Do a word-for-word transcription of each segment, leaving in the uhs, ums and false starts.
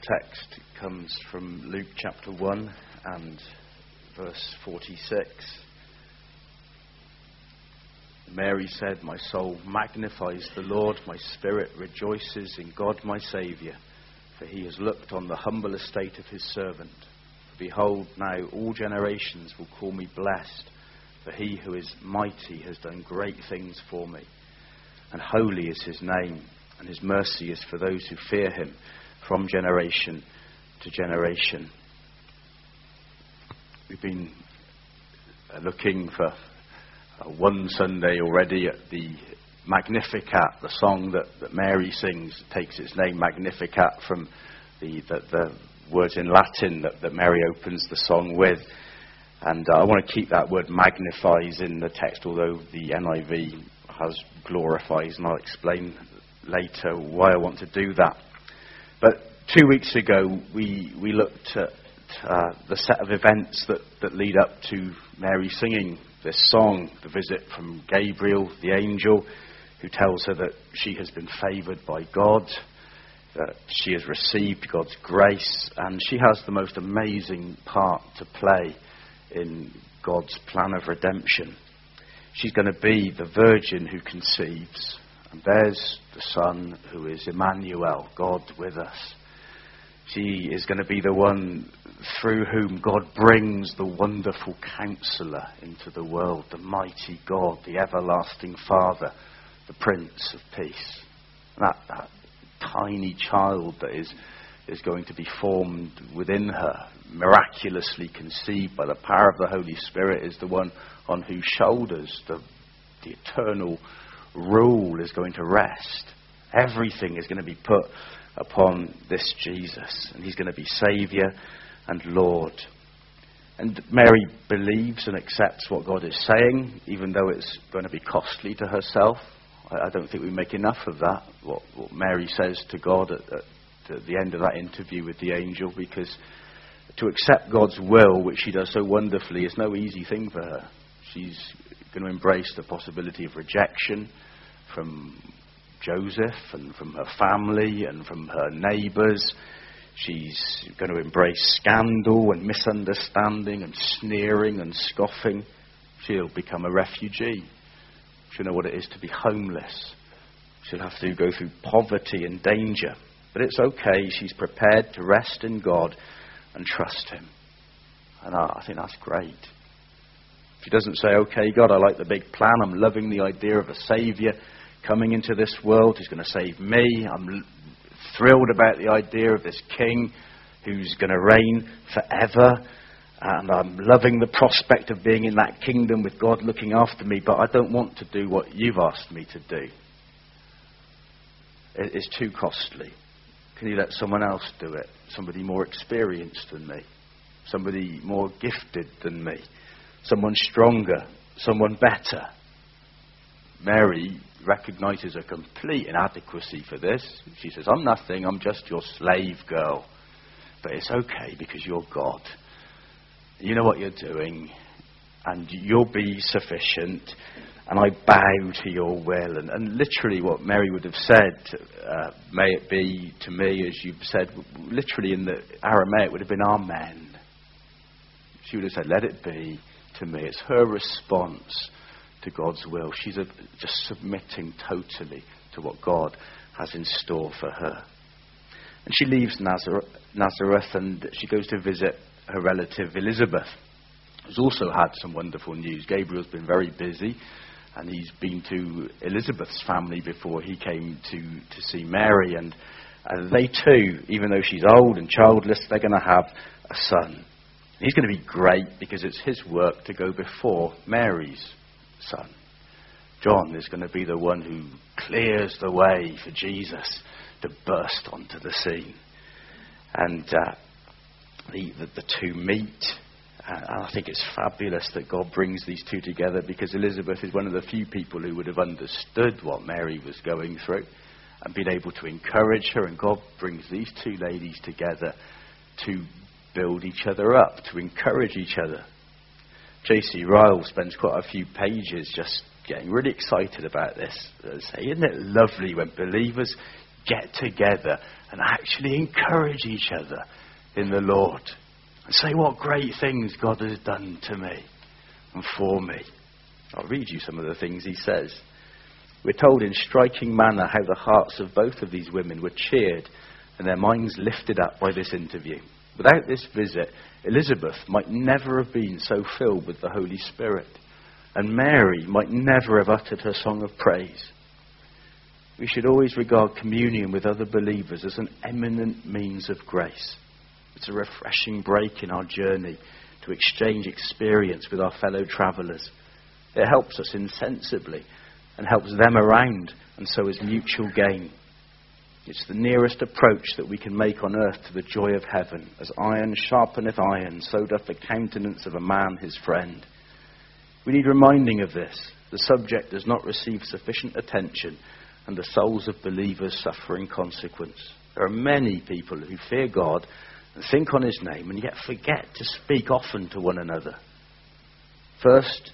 text comes from Luke chapter one and verse forty-six. Mary said, "My soul magnifies the Lord, my spirit rejoices in God my Saviour, for he has looked on the humble estate of his servant. For behold, now all generations will call me blessed, for he who is mighty has done great things for me. And holy is his name, and his mercy is for those who fear him from generation to generation." We've been uh, looking for uh, one Sunday already at the Magnificat, the song that, that Mary sings. It takes its name, Magnificat, from the, the, the words in Latin that, that Mary opens the song with. And uh, I want to keep that word magnifies in the text, although the N I V has glorifies, and I'll explain later why I want to do that. But two weeks ago, we we looked at uh, the set of events that, that lead up to Mary singing this song, the visit from Gabriel, the angel, who tells her that she has been favoured by God, that she has received God's grace, and she has the most amazing part to play in God's plan of redemption. She's going to be the virgin who conceives, and there's the Son who is Emmanuel, God with us. She is going to be the one through whom God brings the wonderful Counselor into the world, the mighty God, the everlasting Father, the Prince of Peace. That, that tiny child that is, is going to be formed within her, miraculously conceived by the power of the Holy Spirit, is the one on whose shoulders the, the eternal rule is going to rest. Everything is going to be put upon this Jesus, and he's going to be Saviour and Lord. And Mary believes and accepts what God is saying, even though it's going to be costly to herself. I, I don't think we make enough of that, what, what Mary says to God at, at, at the end of that interview with the angel, because to accept God's will, which she does so wonderfully, is no easy thing for her. She's going to embrace the possibility of rejection from Joseph and from her family and from her neighbours. She's going to embrace scandal and misunderstanding and sneering and scoffing. She'll become a refugee. She'll know what it is to be homeless. She'll have to go through poverty and danger. But it's okay. She's prepared to rest in God and trust him. And I, I think that's great. She doesn't say, "Okay, God, I like the big plan. I'm loving the idea of a Saviour coming into this world who's going to save me. I'm l- thrilled about the idea of this King who's going to reign forever. And I'm loving the prospect of being in that kingdom with God looking after me, but I don't want to do what you've asked me to do. It, it's too costly. Can you let someone else do it? Somebody more experienced than me. Somebody more gifted than me. Someone stronger. Someone better." Mary recognises a complete inadequacy for this. She says, "I'm nothing. I'm just your slave girl. But it's okay because you're God. You know what you're doing. And you'll be sufficient. And I bow to your will." And, and literally what Mary would have said, uh, "May it be to me as you've said," literally in the Aramaic would have been Amen. She would have said, "Let it be to me." It's her response to God's will. She's a, just submitting totally to what God has in store for her. And she leaves Nazareth, Nazareth and she goes to visit her relative Elizabeth, who's also had some wonderful news. Gabriel's been very busy, and he's been to Elizabeth's family before he came to, to see Mary. And uh, they too, even though she's old and childless, they're going to have a son. He's going to be great because it's his work to go before Mary's son. John is going to be the one who clears the way for Jesus to burst onto the scene. And uh, the, the, the two meet. Uh, and I think it's fabulous that God brings these two together, because Elizabeth is one of the few people who would have understood what Mary was going through and been able to encourage her. And God brings these two ladies together to build each other up, to encourage each other. J C Ryle spends quite a few pages just getting really excited about this. Say, isn't it lovely when believers get together and actually encourage each other in the Lord and say what great things God has done to me and for me. I'll read you some of the things he says. We're told in striking manner how the hearts of both of these women were cheered and their minds lifted up by this interview. Without this visit, Elizabeth might never have been so filled with the Holy Spirit, and Mary might never have uttered her song of praise. We should always regard communion with other believers as an eminent means of grace. It's a refreshing break in our journey to exchange experience with our fellow travellers. It helps us insensibly and helps them around, and so is mutual gain. It's the nearest approach that we can make on earth to the joy of heaven. As iron sharpeneth iron, so doth the countenance of a man his friend. We need reminding of this. The subject does not receive sufficient attention, and the souls of believers suffer in consequence. There are many people who fear God and think on his name, and yet forget to speak often to one another. First,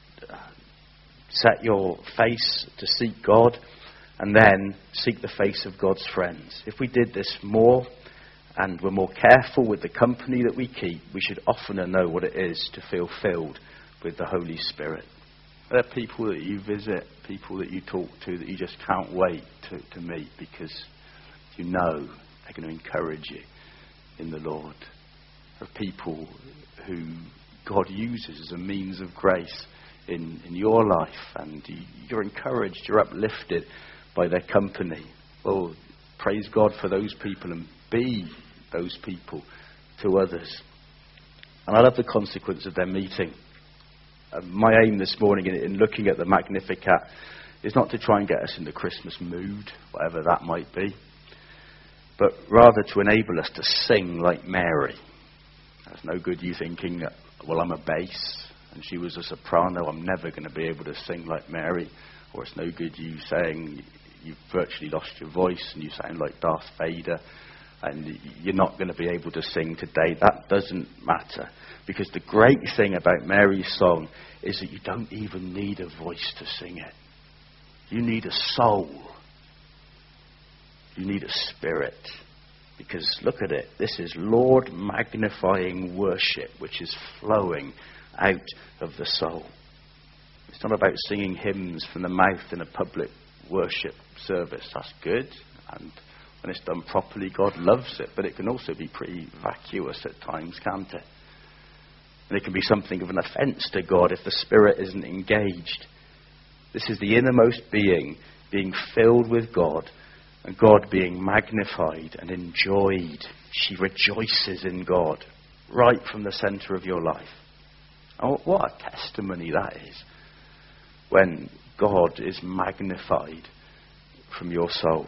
set your face to seek God, and then seek the face of God's friends. If we did this more and were more careful with the company that we keep, we should oftener know what it is to feel filled with the Holy Spirit. There are people that you visit, people that you talk to that you just can't wait to, to meet because you know they're going to encourage you in the Lord. There are people who God uses as a means of grace in, in your life, and you, you're encouraged, you're uplifted by their company. Well, praise God for those people and be those people to others. And I love the consequence of their meeting. Uh, my aim this morning in, in looking at the Magnificat is not to try and get us in the Christmas mood, whatever that might be, but rather to enable us to sing like Mary. That's no good you thinking, well, I'm a bass and she was a soprano, I'm never going to be able to sing like Mary. Or it's no good you saying you've virtually lost your voice and you sound like Darth Vader and you're not going to be able to sing today. That doesn't matter. Because the great thing about Mary's song is that you don't even need a voice to sing it. You need a soul. You need a spirit. Because look at it. This is Lord magnifying worship which is flowing out of the soul. It's not about singing hymns from the mouth in a public worship service. That's good. And when it's done properly, God loves it. But it can also be pretty vacuous at times, can't it? And it can be something of an offence to God if the Spirit isn't engaged. This is the innermost being being filled with God and God being magnified and enjoyed. She rejoices in God right from the centre of your life. Oh, what a testimony that is. When God is magnified from your soul.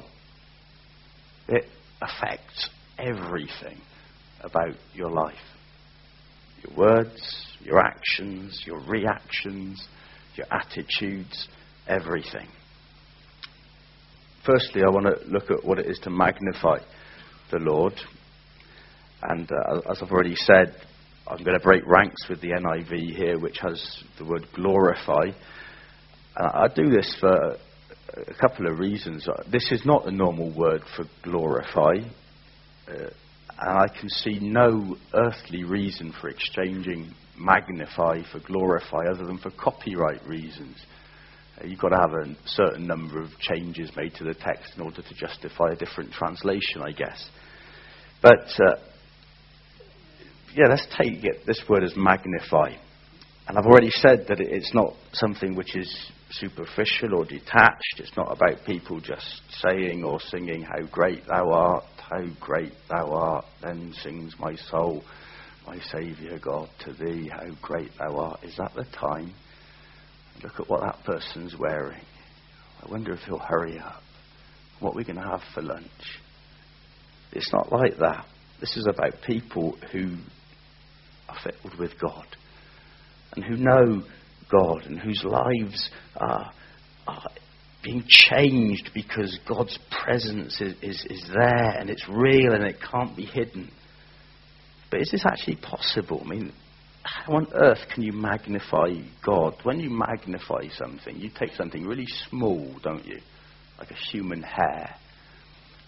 It affects everything about your life. Your words, your actions, your reactions, your attitudes, everything. Firstly, I want to look at what it is to magnify the Lord. And uh, as I've already said, I'm going to break ranks with the N I V here, which has the word glorify. Uh, I do this for a couple of reasons. This is not the normal word for glorify. Uh, and I can see no earthly reason for exchanging magnify for glorify other than for copyright reasons. Uh, you've got to have a certain number of changes made to the text in order to justify a different translation, I guess. But, uh, yeah, let's take it, this word as magnify. And I've already said that it's not something which is superficial or detached. It's not about people just saying or singing, how great thou art, how great thou art. Then sings my soul, my Saviour God, to thee, how great thou art. Is that the time? Look at what that person's wearing. I wonder if he'll hurry up. What are we going to have for lunch? It's not like that. This is about people who are filled with God and who know God and whose lives are, are being changed because God's presence is, is, is there and it's real and it can't be hidden. But is this actually possible? I mean, how on earth can you magnify God? When you magnify something, you take something really small, don't you? Like a human hair.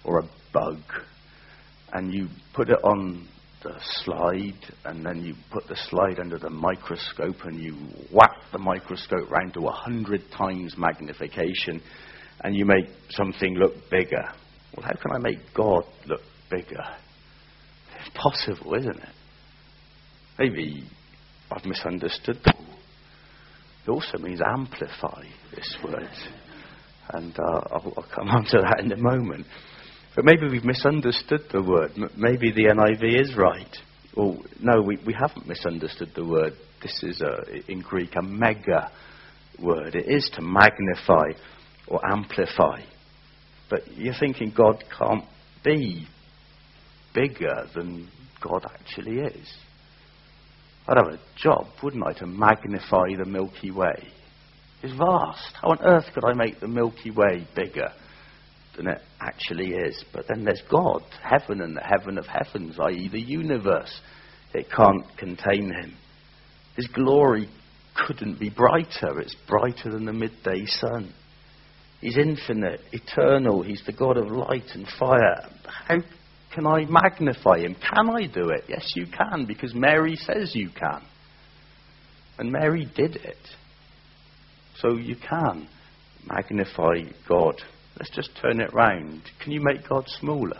or a bug, and you put it on the slide, and then you put the slide under the microscope, and you whack the microscope round to a hundred times magnification, and you make something look bigger. Well, how can I make God look bigger? It's possible, isn't it? Maybe I've misunderstood the word. It also means amplify, this word. And uh, I'll, I'll come on to that in a moment. But maybe we've misunderstood the word. M- maybe the N I V is right. Or no, we, we haven't misunderstood the word. This is, a, in Greek, a mega word. It is to magnify or amplify. But you're thinking God can't be bigger than God actually is. I'd have a job, wouldn't I, to magnify the Milky Way. It's vast. How on earth could I make the Milky Way bigger than it actually is? But then there's God, heaven and the heaven of heavens, that is the universe. It can't contain him. His glory couldn't be brighter. It's brighter than the midday sun. He's infinite, eternal. He's the God of light and fire. How can I magnify him? Can I do it? Yes, you can, because Mary says you can. And Mary did it. So you can magnify God. Let's just turn it round. Can you make God smaller?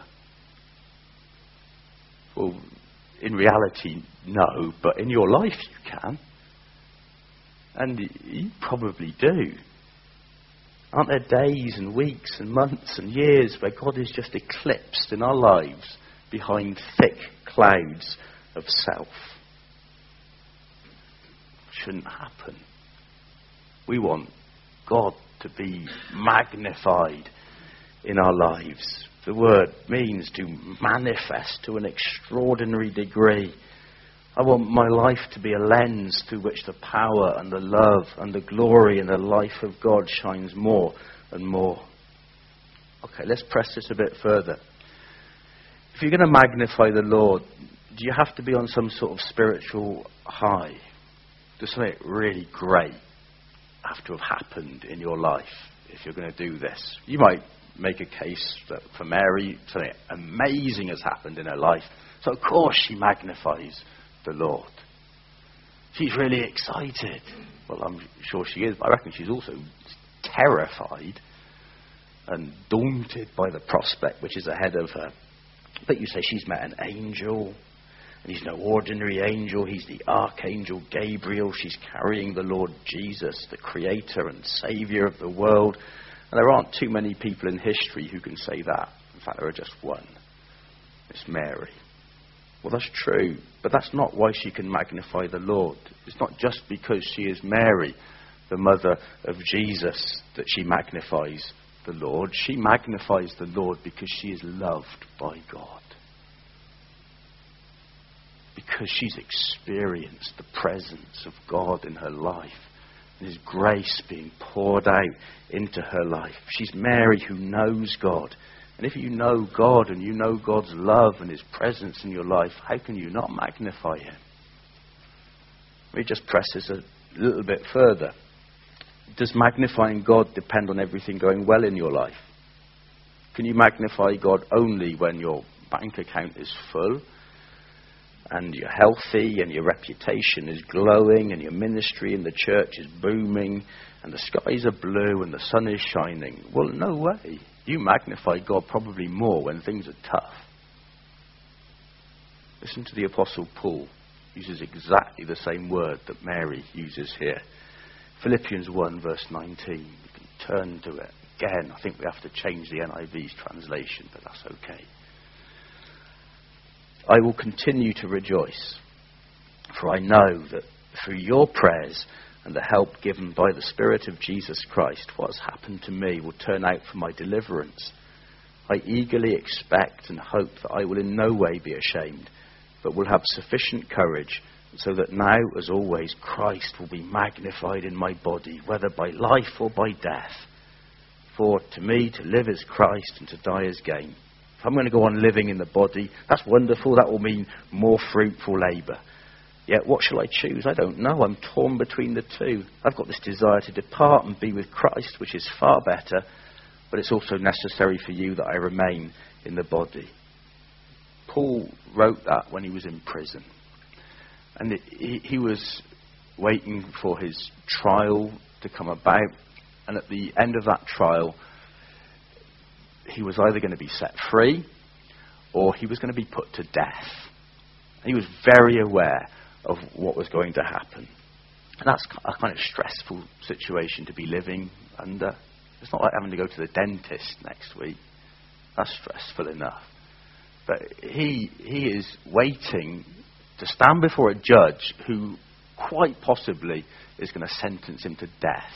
Well, in reality, no, but in your life you can. And you probably do. Aren't there days and weeks and months and years where God is just eclipsed in our lives behind thick clouds of self? Shouldn't happen. We want God to be magnified in our lives. The word means to manifest to an extraordinary degree. I want my life to be a lens through which the power and the love and the glory and the life of God shines more and more. Okay, let's press this a bit further. If you're going to magnify the Lord, do you have to be on some sort of spiritual high? Does something really great have to have happened in your life if you're going to do this? You might make a case that for Mary, something amazing has happened in her life, so of course she magnifies the Lord. She's really excited. Well, I'm sure she is, but I reckon she's also terrified and daunted by the prospect which is ahead of her. But you say she's met an angel, and he's no ordinary angel. He's the Archangel Gabriel. She's carrying the Lord Jesus, the Creator and Saviour of the world. And there aren't too many people in history who can say that. In fact, there are just one. It's Mary. Well, that's true, but that's not why she can magnify the Lord. It's not just because she is Mary, the mother of Jesus, that she magnifies the Lord. She magnifies the Lord because she is loved by God. Because she's experienced the presence of God in her life, and His grace being poured out into her life. She's Mary who knows God. And if you know God and you know God's love and His presence in your life, how can you not magnify Him? Let me just press this a little bit further. Does magnifying God depend on everything going well in your life? Can you magnify God only when your bank account is full and you're healthy and your reputation is glowing and your ministry in the church is booming and the skies are blue and the sun is shining? Well, no way. You magnify God probably more when things are tough. Listen to the Apostle Paul. He uses exactly the same word that Mary uses here. Philippians one verse nineteen. You can turn to it. Again, I think we have to change the N I V's translation, but that's okay. I will continue to rejoice, for I know that through your prayers and the help given by the Spirit of Jesus Christ, what has happened to me will turn out for my deliverance. I eagerly expect and hope that I will in no way be ashamed, but will have sufficient courage, so that now, as always, Christ will be magnified in my body, whether by life or by death. For to me, to live is Christ and to die is gain. If I'm going to go on living in the body, that's wonderful. That will mean more fruitful labour. Yet what shall I choose? I don't know. I'm torn between the two. I've got this desire to depart and be with Christ, which is far better, but it's also necessary for you that I remain in the body. Paul wrote that when he was in prison. And it, he, he was waiting for his trial to come about. And at the end of that trial, he was either going to be set free or he was going to be put to death. And he was very aware of what was going to happen. And that's a kind of stressful situation to be living under. It's not like having to go to the dentist next week. That's stressful enough. But he he is waiting to stand before a judge who quite possibly is going to sentence him to death.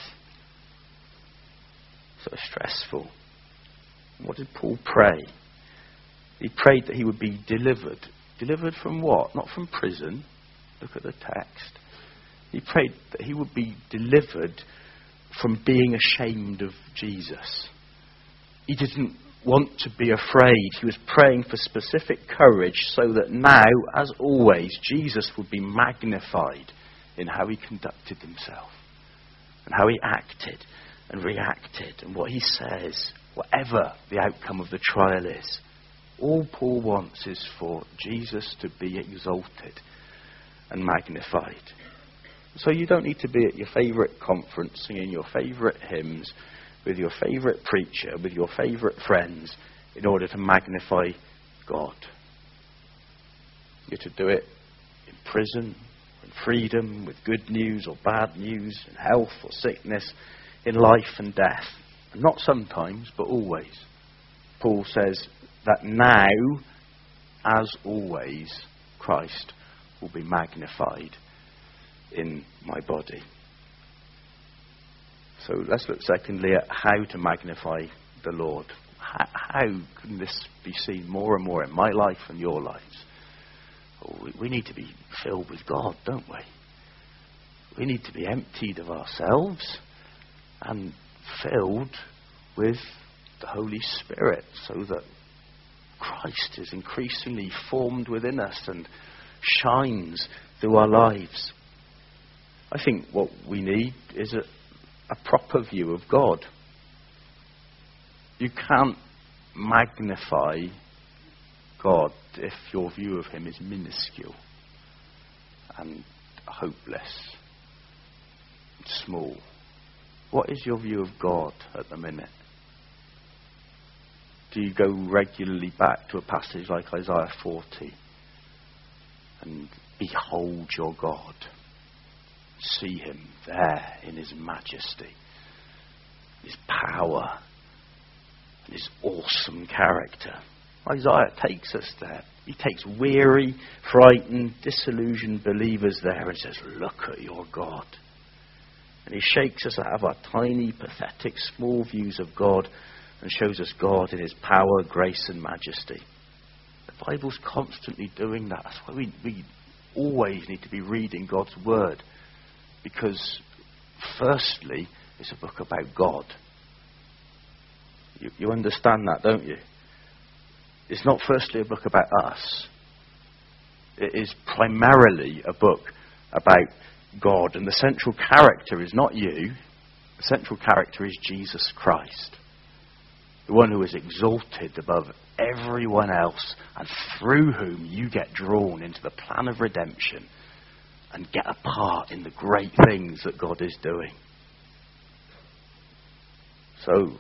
So stressful. What did Paul pray? He prayed that he would be delivered. Delivered from what? Not from prison. Look at the text. He prayed that he would be delivered from being ashamed of Jesus. He didn't want to be afraid. He was praying for specific courage so that now, as always, Jesus would be magnified in how he conducted himself and how he acted and reacted and what he says, whatever the outcome of the trial is. All Paul wants is for Jesus to be exalted and magnified. So you don't need to be at your favourite conference singing your favourite hymns with your favourite preacher, with your favourite friends, in order to magnify God. You're to do it in prison, in freedom, with good news or bad news, in health or sickness, in life and death. And not sometimes, but always. Paul says that now, as always, Christ will be magnified in my body. So let's look secondly at how to magnify the Lord. How, how can this be seen more and more in my life and your lives? Oh, we, we need to be filled with God, don't we? We need to be emptied of ourselves and filled with the Holy Spirit so that Christ is increasingly formed within us and shines through our lives. I think what we need is a, a proper view of God. You can't magnify God if your view of him is minuscule and hopeless and small. What is your view of God at the minute? Do you go regularly back to a passage like Isaiah forty and behold your God? See him there in his majesty, his power, and his awesome character. Isaiah takes us there. He takes weary, frightened, disillusioned believers there and says, look at your God. And he shakes us out of our tiny, pathetic, small views of God and shows us God in his power, grace and majesty. The Bible's constantly doing that. That's why we, we always need to be reading God's word. Because, firstly, it's a book about God. You, you understand that, don't you? It's not firstly a book about us. It is primarily a book about God. And the central character is not you. The central character is Jesus Christ. The one who is exalted above everyone else and through whom you get drawn into the plan of redemption and get a part in the great things that God is doing. So,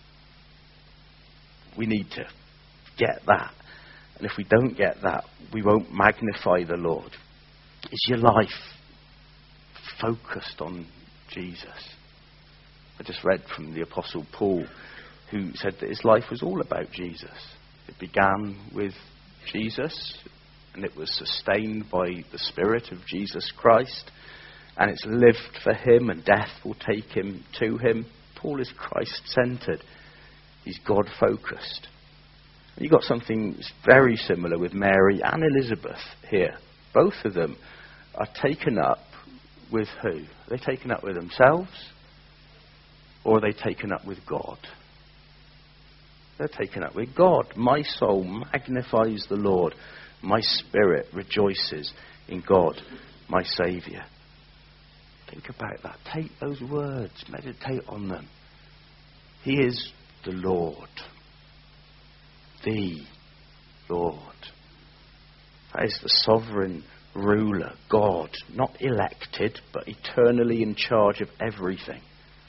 we need to get that. And if we don't get that, we won't magnify the Lord. Is your life focused on Jesus? I just read from the Apostle Paul, who said that his life was all about Jesus. It began with Jesus, and it was sustained by the Spirit of Jesus Christ, and it's lived for him, and death will take him to him. Paul is Christ-centered. He's God-focused. And you've got something very similar with Mary and Elizabeth here. Both of them are taken up with who? Are they taken up with themselves? Or are they taken up with God? They're taken up with God. My soul magnifies the Lord. My spirit rejoices in God, my Saviour. Think about that. Take those words. Meditate on them. He is the Lord. the Lord. That is the sovereign ruler, God, not elected, but eternally in charge of everything.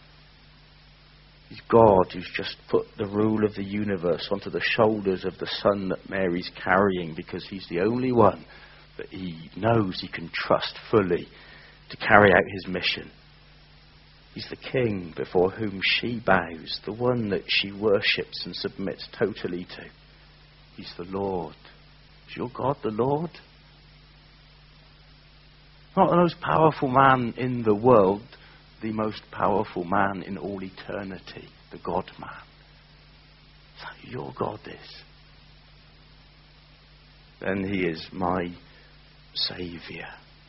He's God who's just put the rule of the universe onto the shoulders of the son that Mary's carrying, because he's the only one that he knows he can trust fully to carry out his mission. He's the king before whom she bows, the one that she worships and submits totally to. He's the Lord. Is your God the Lord? Not the most powerful man in the world, the most powerful man in all eternity, the God-man. That's how your God is. Then he is my Saviour.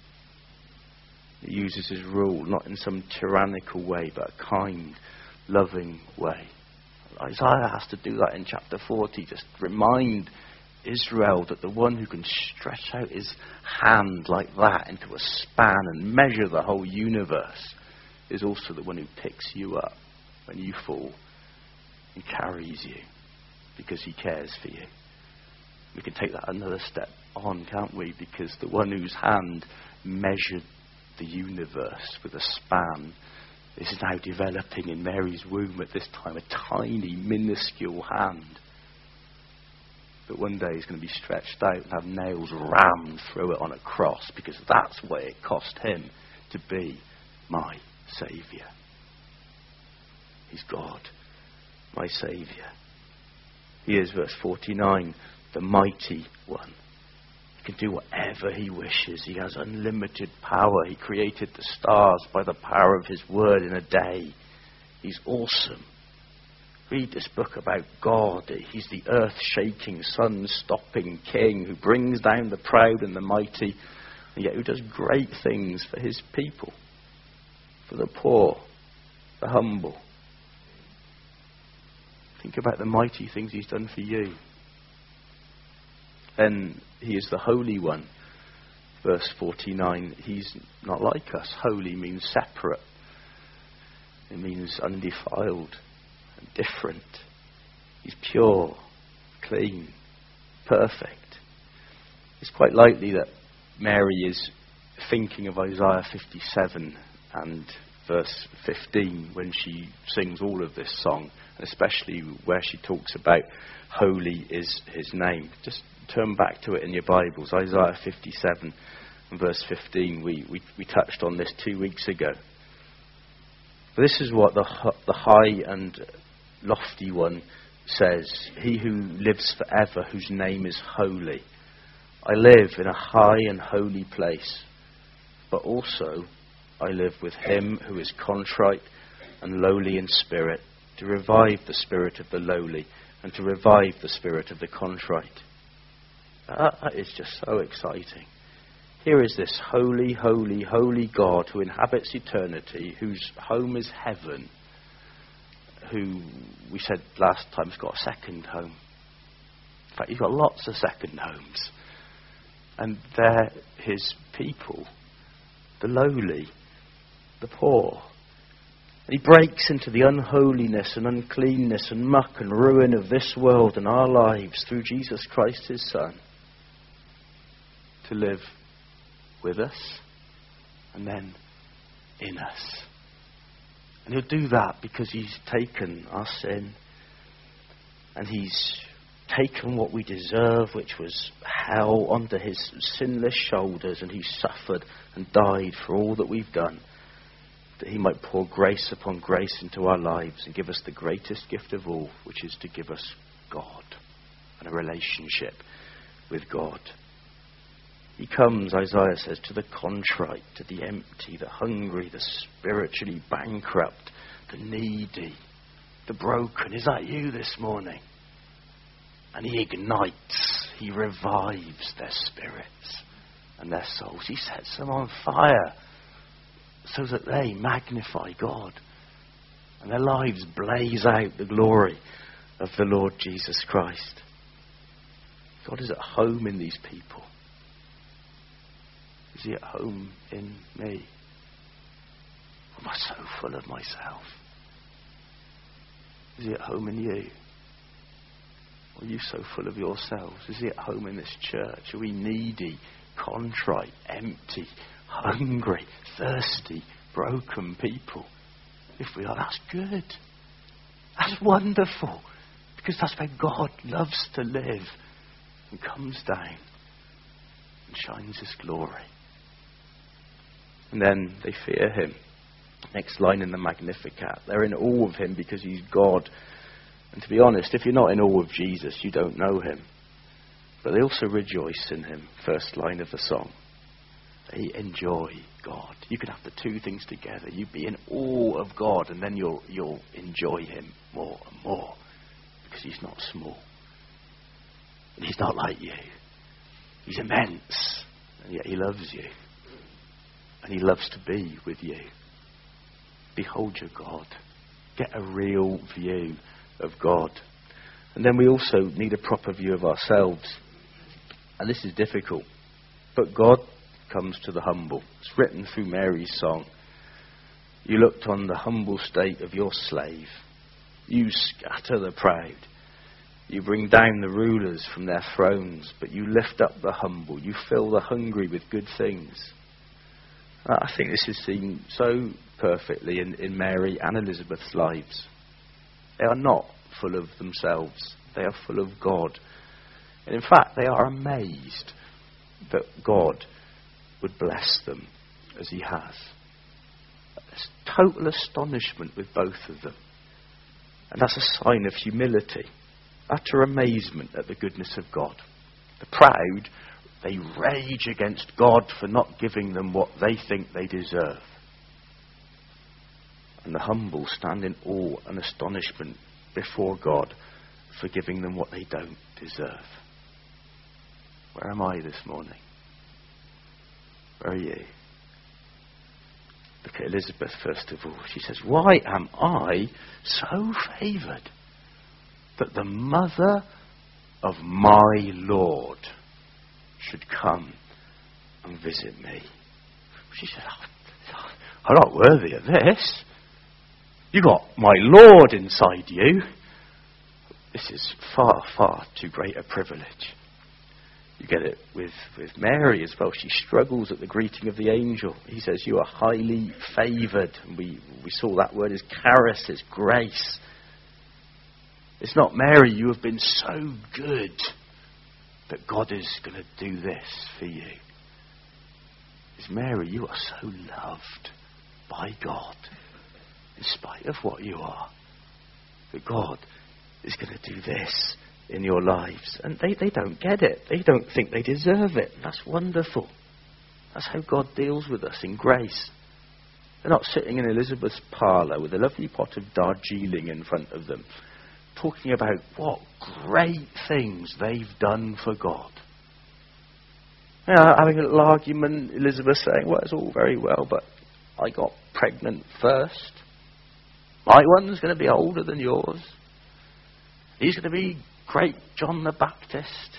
He uses his rule, not in some tyrannical way, but a kind, loving way. Isaiah has to do that in chapter forty, just remind Israel that the one who can stretch out his hand like that into a span and measure the whole universe is also the one who picks you up when you fall and carries you because he cares for you. We can take that another step on, can't we? Because the one whose hand measured the universe with a span is now developing in Mary's womb at this time, a tiny, minuscule hand. But one day he's going to be stretched out and have nails rammed through it on a cross, because that's what it cost him to be my Saviour. He's God, my Saviour. He is, verse forty-nine, the mighty one. He can do whatever he wishes. He has unlimited power. He created the stars by the power of his word in a day. He's awesome. Read this book about God. He's the earth-shaking, sun-stopping king who brings down the proud and the mighty, and yet who does great things for his people, for the poor, the humble. Think about the mighty things he's done for you. Then he is the Holy One. Verse forty-nine, he's not like us. Holy means separate. It means undefiled and different. He's pure, clean, perfect. It's quite likely that Mary is thinking of Isaiah fifty-seven and verse fifteen when she sings all of this song, and especially where she talks about holy is his name. Just turn back to it in your Bibles, Isaiah fifty-seven and verse fifteen. We, we, we touched on this two weeks ago. This is what the, the high and lofty one says. He who lives forever, whose name is holy. I live in a high and holy place, but also I live with him who is contrite and lowly in spirit, to revive the spirit of the lowly and to revive the spirit of the contrite. That is just so exciting. Here is this holy, holy, holy God who inhabits eternity, whose home is heaven, who we said last time has got a second home. In fact, he's got lots of second homes. And they're his people, the lowly, the poor. And he breaks into the unholiness and uncleanness and muck and ruin of this world and our lives through Jesus Christ, his Son, to live with us and then in us. And he'll do that because he's taken our sin and he's taken what we deserve, which was hell, onto his sinless shoulders, and he suffered and died for all that we've done, that he might pour grace upon grace into our lives and give us the greatest gift of all, which is to give us God and a relationship with God. He comes, Isaiah says, to the contrite, to the empty, the hungry, the spiritually bankrupt, the needy, the broken. Is that you this morning? And he ignites, he revives their spirits and their souls. He sets them on fire so that they magnify God and their lives blaze out the glory of the Lord Jesus Christ. God is at home in these people. Is he at home in me? Or am I so full of myself? Is he at home in you? Or are you so full of yourselves? Is he at home in this church? Are we needy, contrite, empty, hungry, thirsty, broken people? If we are, that's good. That's wonderful. Because that's where God loves to live and comes down and shines his glory. And then they fear him. Next line in the Magnificat. They're in awe of him because he's God. And to be honest, if you're not in awe of Jesus, you don't know him. But they also rejoice in him. First line of the song. They enjoy God. You can have the two things together. You be in awe of God, and then you'll you'll enjoy him more and more. Because he's not small. And he's not like you. He's immense. And yet he loves you. And he loves to be with you. Behold your God. Get a real view of God. And then we also need a proper view of ourselves. And this is difficult. But God comes to the humble. It's written through Mary's song. You looked on the humble state of your slave. You scatter the proud. You bring down the rulers from their thrones, but you lift up the humble. You fill the hungry with good things. I think this is seen so perfectly in, in Mary and Elizabeth's lives. They are not full of themselves. They are full of God. And in fact, they are amazed that God would bless them as he has. There's total astonishment with both of them. And that's a sign of humility. Utter amazement at the goodness of God. The proud, they rage against God for not giving them what they think they deserve. And the humble stand in awe and astonishment before God for giving them what they don't deserve. Where am I this morning? Where are you? Look at Elizabeth first of all. She says, why am I so favoured that the mother of my Lord should come and visit me? She said, oh, I'm not worthy of this. You got my Lord inside you. This is far, far too great a privilege. You get it with, with Mary as well. She struggles at the greeting of the angel. He says, you are highly favoured. And we, we saw that word as charis, as grace. It's not, Mary, you have been so good that God is going to do this for you. It's, Mary, you are so loved by God, in spite of what you are, that God is going to do this in your lives. And they, they don't get it. They don't think they deserve it. That's wonderful. That's how God deals with us, in grace. They're not sitting in Elizabeth's parlour with a lovely pot of Darjeeling in front of them, talking about what great things they've done for God. You know, having a little argument, Elizabeth saying, well, it's all very well, but I got pregnant first. My one's going to be older than yours. He's going to be great John the Baptist.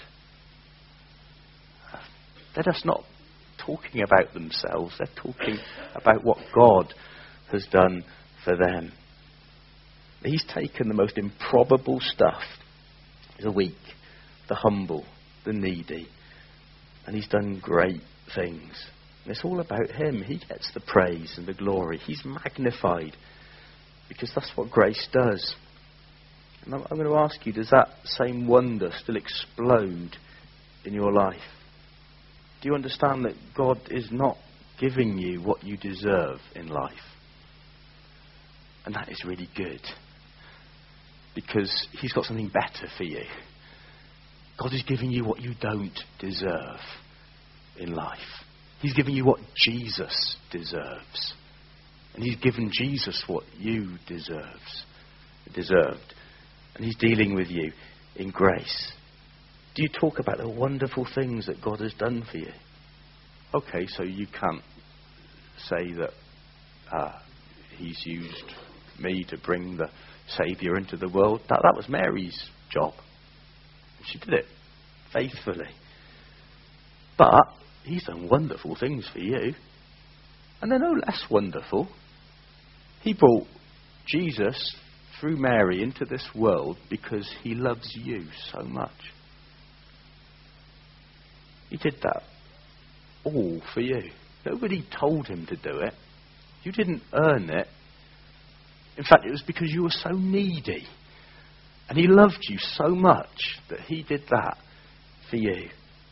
They're just not talking about themselves. They're talking about what God has done for them. He's taken the most improbable stuff, the weak, the humble, the needy, and he's done great things. And it's all about him. He gets the praise and the glory. He's magnified, because that's what grace does. And I'm, I'm going to ask you, does that same wonder still explode in your life? Do you understand that God is not giving you what you deserve in life? And that is really good, because he's got something better for you. God is giving you what you don't deserve in life. He's giving you what Jesus deserves. And he's given Jesus what you deserves, deserved. And he's dealing with you in grace. Do you talk about the wonderful things that God has done for you? Okay, so you can't say that uh, he's used me to bring the Saviour into the world. That, that was Mary's job. She did it faithfully. But he's done wonderful things for you. And they're no less wonderful. He brought Jesus through Mary into this world because he loves you so much. He did that all for you. Nobody told him to do it. You didn't earn it. In fact, it was because you were so needy. And he loved you so much that he did that for you.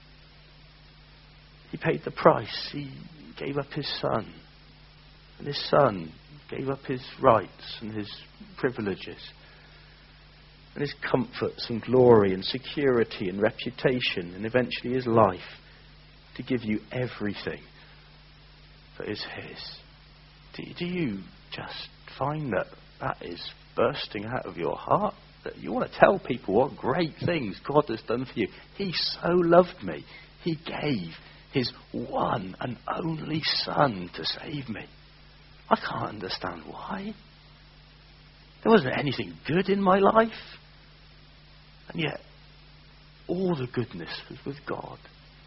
He paid the price. He gave up his son. And his son gave up his rights and his privileges. And his comforts and glory and security and reputation and eventually his life to give you everything that is his. Do, do you just find that that is bursting out of your heart? That you want to tell people what great things God has done for you. He so loved me. He gave his one and only son to save me. I can't understand why. There wasn't anything good in my life. And yet, all the goodness was with God.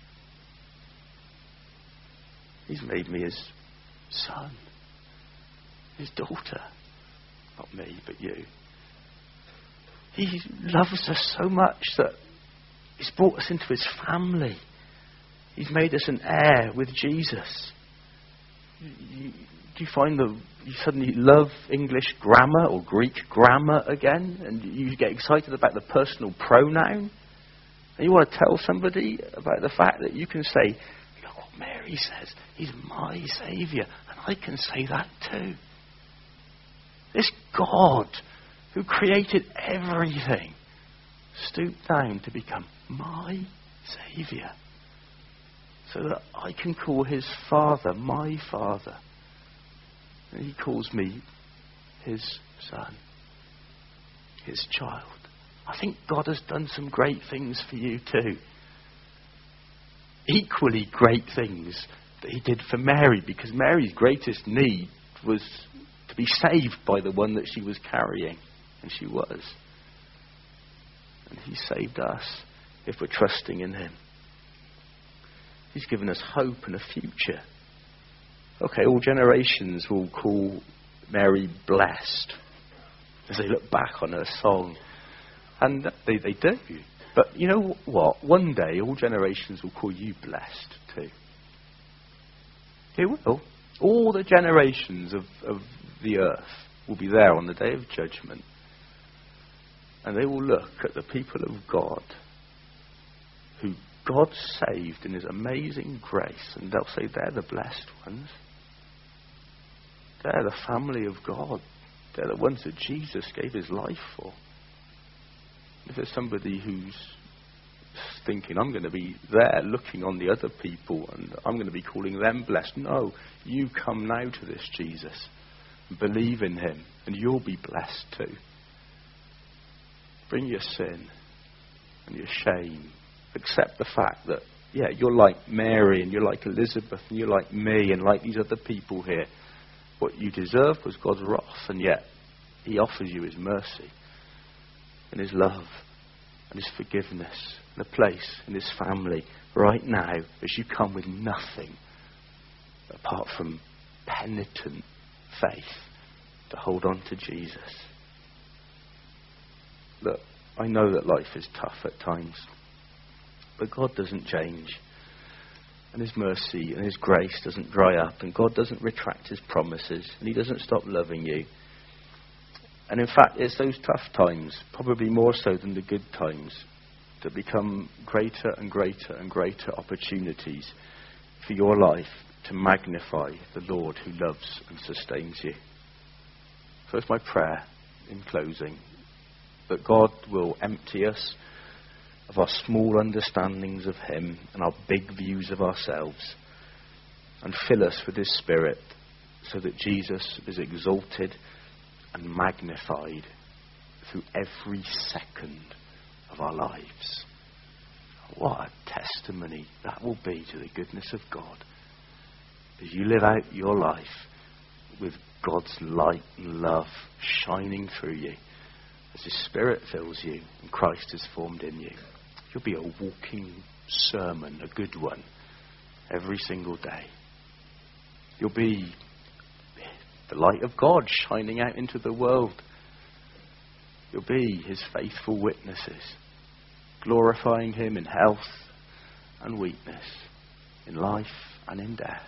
He's made me his son, his daughter. Not me, but you. He loves us so much that he's brought us into his family. He's made us an heir with Jesus. You, do you find that you suddenly love English grammar or Greek grammar again? And you get excited about the personal pronoun? And you want to tell somebody about the fact that you can say, look what Mary says, he's my Saviour. And I can say that too. This God who created everything stooped down to become my Saviour. So that I can call his Father my Father. And he calls me his son, his child. I think God has done some great things for you too. Equally great things that he did for Mary, because Mary's greatest need was to be saved by the one that she was carrying. And she was. And he saved us if we're trusting in him. He's given us hope and a future. Okay, all generations will call Mary blessed as they look back on her song. And they, they do. But you know what? One day all generations will call you blessed too. They will. All the generations of, of the earth will be there on the day of judgment. And they will look at the people of God who God saved in his amazing grace, and they'll say they're the blessed ones. They're the family of God. They're the ones that Jesus gave his life for. If there's somebody who's thinking, I'm going to be there looking on the other people and I'm going to be calling them blessed. No, you come now to this Jesus and believe in him and you'll be blessed too. Bring your sin and your shame. Accept the fact that, yeah, you're like Mary and you're like Elizabeth and you're like me and like these other people here. What you deserved was God's wrath, and yet he offers you his mercy and his love and his forgiveness and a place in his family right now as you come with nothing apart from penitent faith to hold on to Jesus. Look, I know that life is tough at times, but God doesn't change. And his mercy and his grace doesn't dry up. And God doesn't retract his promises. And he doesn't stop loving you. And in fact, it's those tough times, probably more so than the good times, that become greater and greater and greater opportunities for your life to magnify the Lord who loves and sustains you. So it's my prayer in closing that God will empty us of our small understandings of him and our big views of ourselves and fill us with his Spirit so that Jesus is exalted and magnified through every second of our lives. What a testimony that will be to the goodness of God as you live out your life with God's light and love shining through you as his Spirit fills you and Christ is formed in you. You'll be a walking sermon, a good one, every single day. You'll be the light of God shining out into the world you'll be his faithful witnesses, glorifying him in health and weakness, in life and in death,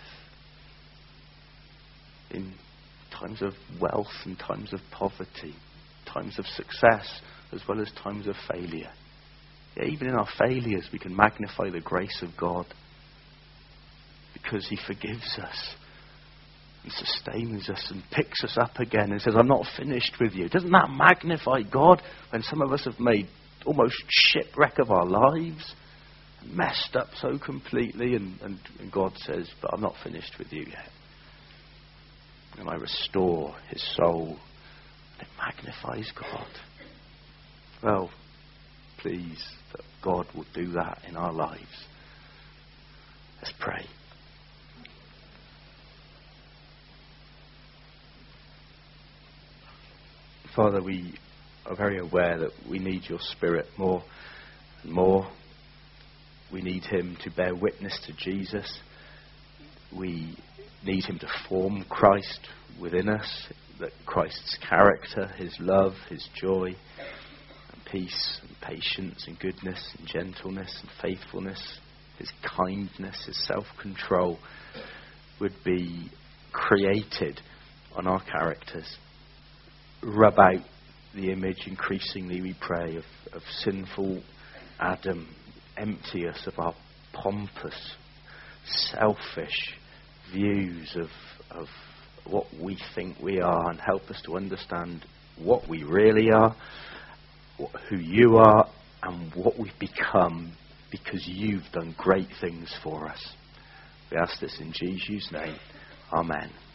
in times of wealth and times of poverty, times of success as well as times of failure. Yeah, even in our failures we can magnify the grace of God, because he forgives us and sustains us and picks us up again and says, I'm not finished with you. Doesn't that magnify God when some of us have made almost shipwreck of our lives, messed up so completely, and, and, and God says, but I'm not finished with you yet. And I restore his soul. It magnifies God. Well, please, that God will do that in our lives. Let's pray. Father, we are very aware that we need your Spirit more and more. We need him to bear witness to Jesus. We need him to form Christ within us, that Christ's character, his love, his joy, and peace, and patience, and goodness, and gentleness, and faithfulness, his kindness, his self-control would be created on our characters. Rub out the image increasingly, we pray, of, of sinful Adam. Empty us of our pompous, selfish views of, of what we think we are, and help us to understand what we really are, what, who you are, and what we've become because you've done great things for us. We ask this in Jesus' name. Amen.